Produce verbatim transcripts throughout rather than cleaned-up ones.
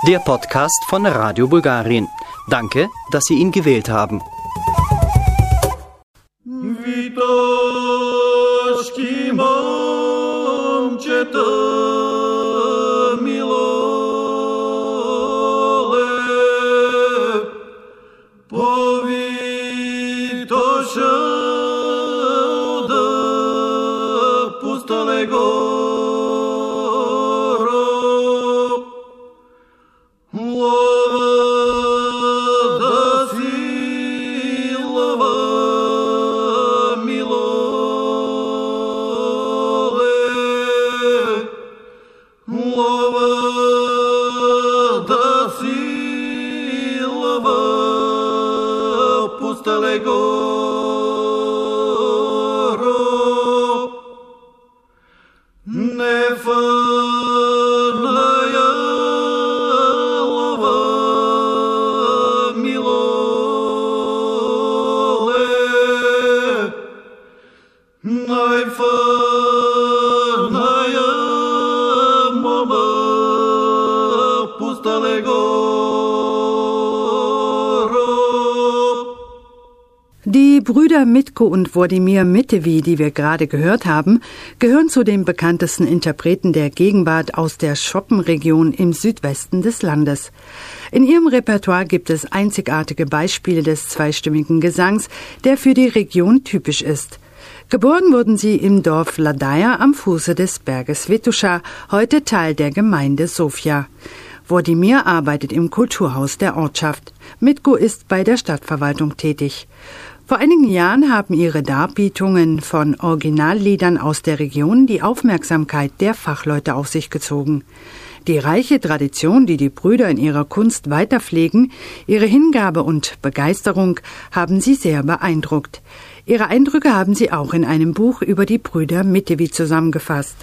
Der Podcast von Radio Bulgarien. Danke, dass Sie ihn gewählt haben. Die Brüder Mitko und Wladimir Mitevi, die wir gerade gehört haben, gehören zu den bekanntesten Interpreten der Gegenwart aus der Schoppen-Region im Südwesten des Landes. In ihrem Repertoire gibt es einzigartige Beispiele des zweistimmigen Gesangs, der für die Region typisch ist. Geboren wurden sie im Dorf Vladaja am Fuße des Berges Vitusha, heute Teil der Gemeinde Sofia. Wladimir arbeitet im Kulturhaus der Ortschaft. Mitko ist bei der Stadtverwaltung tätig. Vor einigen Jahren haben ihre Darbietungen von Originalliedern aus der Region die Aufmerksamkeit der Fachleute auf sich gezogen. Die reiche Tradition, die die Brüder in ihrer Kunst weiterpflegen, ihre Hingabe und Begeisterung haben sie sehr beeindruckt. Ihre Eindrücke haben sie auch in einem Buch über die Brüder Mitevi zusammengefasst.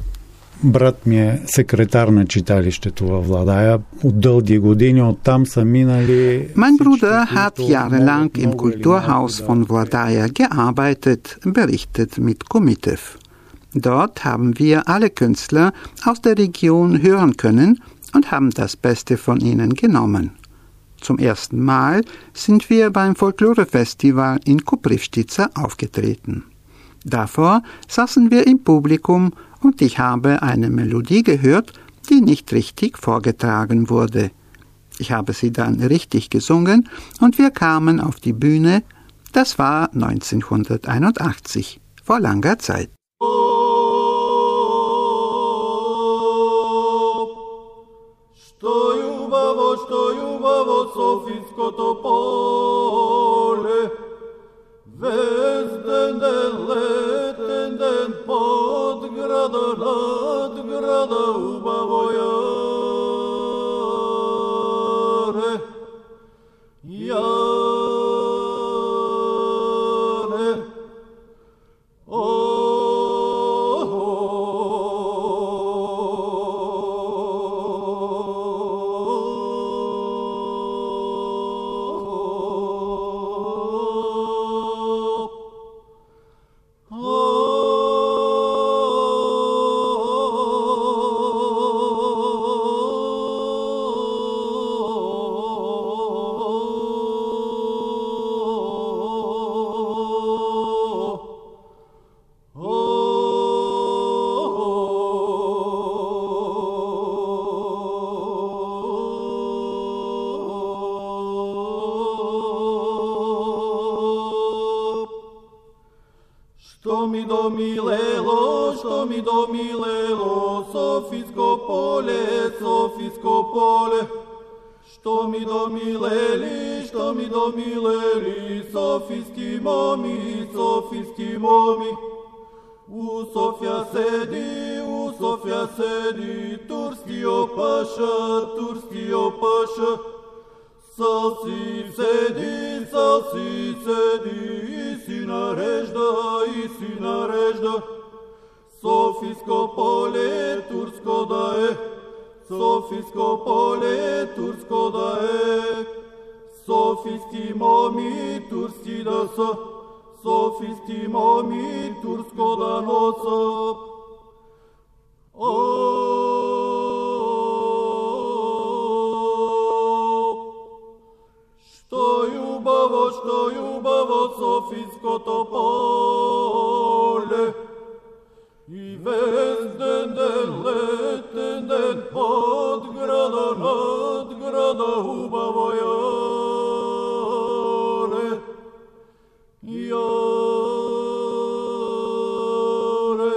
Брат ми е секретар на читалището във Владая. От дълги години оттам са минали... Mein Bruder hat jahrelang im Kulturhaus von Vladaya gearbeitet, berichtet Mitko Mitev. Dort haben wir alle Künstler aus der Region hören können und haben das Beste von ihnen genommen. Zum ersten Mal sind wir beim Folklorefestival in Koprivstica aufgetreten. Davor saßen wir im Publikum und ich habe eine Melodie gehört, die nicht richtig vorgetragen wurde. Ich habe sie dann richtig gesungen und wir kamen auf die Bühne. Das war neunzehnhunderteinundachtzig, vor langer Zeit. Što mi domilelo, što mi domilelo, Sofijsko polje, Sofijsko polje. Što mi domileli, što mi domileli, Sofijski momi, Sofijski momi. U Sofja sedi, u Sofja sedi, turski opaša, turski opaša. Sasi sedi, sasi sedi, i si narežda, i si narežda. Sofijsko polje, tursko da je, Sofijsko polje, tursko da je. Sofijski momi, turski da sa, Sofijski momi, tursko da nosa. O Sofijsko Topole I vezden den leten den pod grada nad grada ubavojare Jare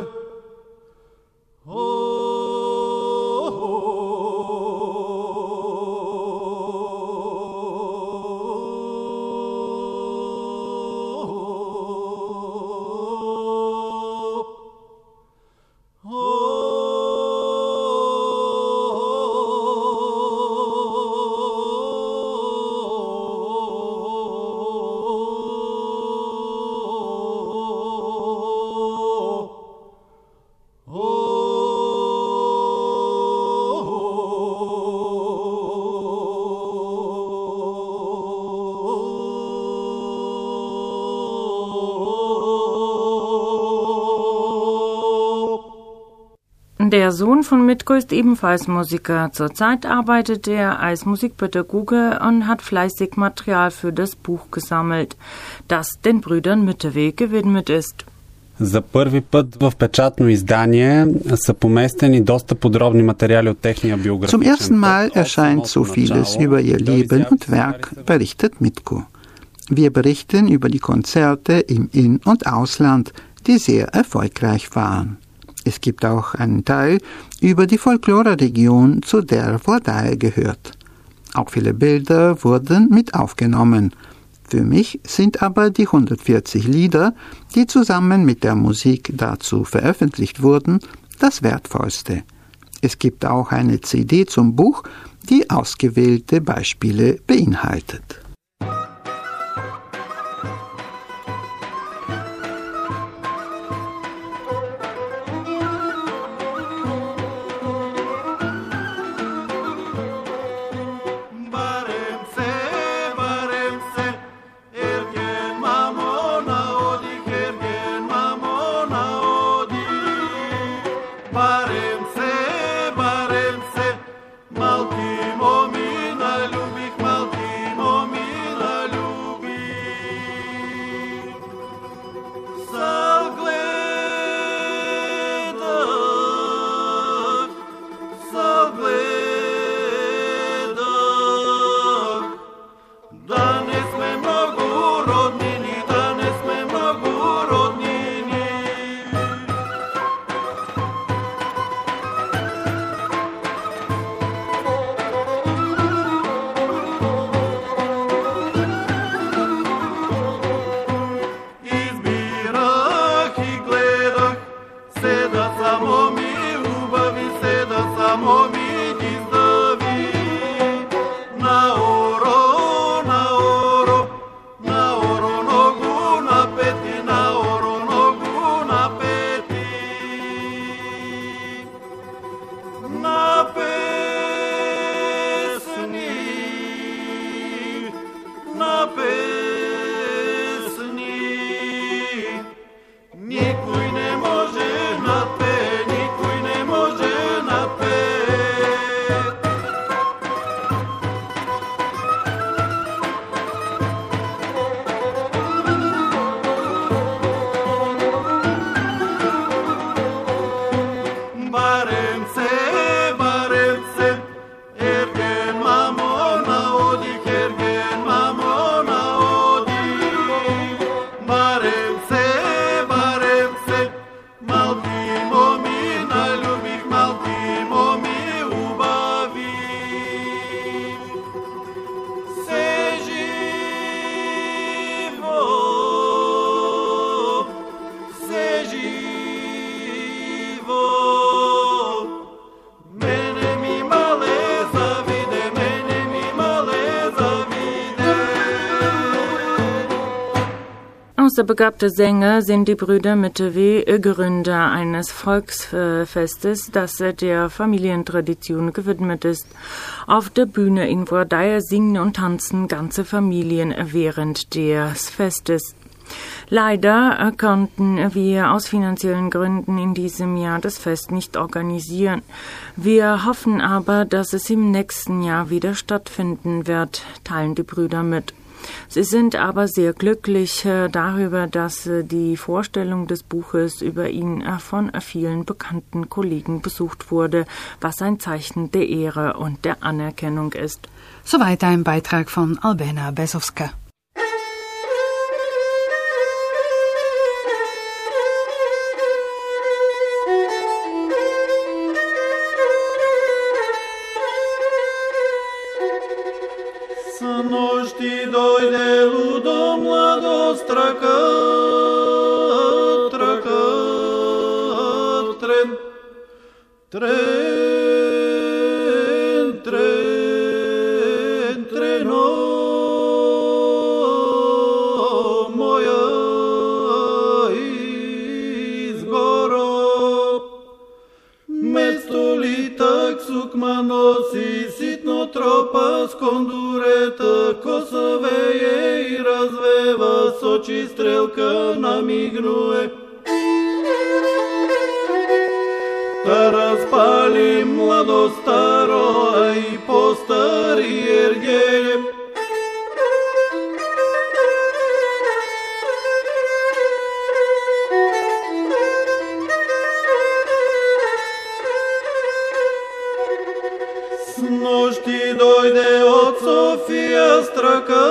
Der Sohn von Mitko ist ebenfalls Musiker. Zurzeit arbeitet er als Musikpädagoge und hat fleißig Material für das Buch gesammelt, das den Brüdern Mitterweg gewidmet ist. За първи път в печатно издание са поместени доста подробни материали от техния биографичен Zum ersten Mal erscheint so vieles über ihr Leben und Werk, berichtet Mitko. Wir berichten über die Konzerte im In- und Ausland, die sehr erfolgreich waren. Es gibt auch einen Teil über die Folklore-Region, zu der Vladaje gehört. Auch viele Bilder wurden mit aufgenommen. Für mich sind aber die hundertvierzig Lieder, die zusammen mit der Musik dazu veröffentlicht wurden, das Wertvollste. Es gibt auch eine C D zum Buch, die ausgewählte Beispiele beinhaltet. Außer begabte Sänger sind die Brüder Mitterweh Gründer eines Volksfestes, das der Familientradition gewidmet ist. Auf der Bühne in Vladaje singen und tanzen ganze Familien während des Festes. Leider konnten wir aus finanziellen Gründen in diesem Jahr das Fest nicht organisieren. Wir hoffen aber, dass es im nächsten Jahr wieder stattfinden wird, teilen die Brüder mit. Sie sind aber sehr glücklich äh, darüber, dass äh, die Vorstellung des Buches über ihn äh, von äh, vielen bekannten Kollegen besucht wurde, was ein Zeichen der Ehre und der Anerkennung ist. Soweit ein Beitrag von Albena Besowska. Să nu știi doi de ludo mladost tracă, tracă, tren, tren, tren, treno, moja izgoro. Mesto litak sukmanosi sitno tropa skondureta, ko se veje i razveva, soči strelka namignuje. Da razpalim mlado staro, a i po stari ergelje. Nošti dojde od Sofija straka,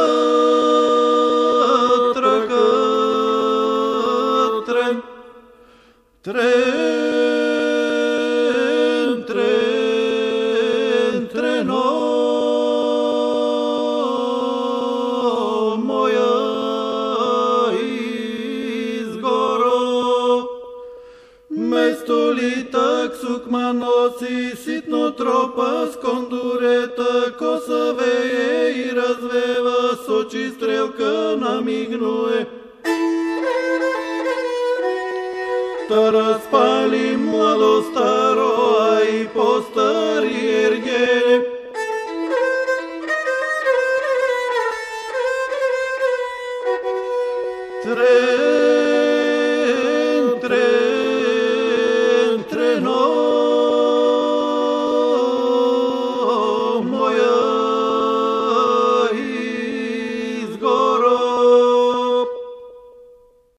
traka, tren, tren, tren, treno, moja izgoro. Mesto litak sukmanosi sitno tropa skondureta, ko se veje i razveva, soči strelka namignuje. Da razpalim mlado staro, a i po stari ergelje. Tre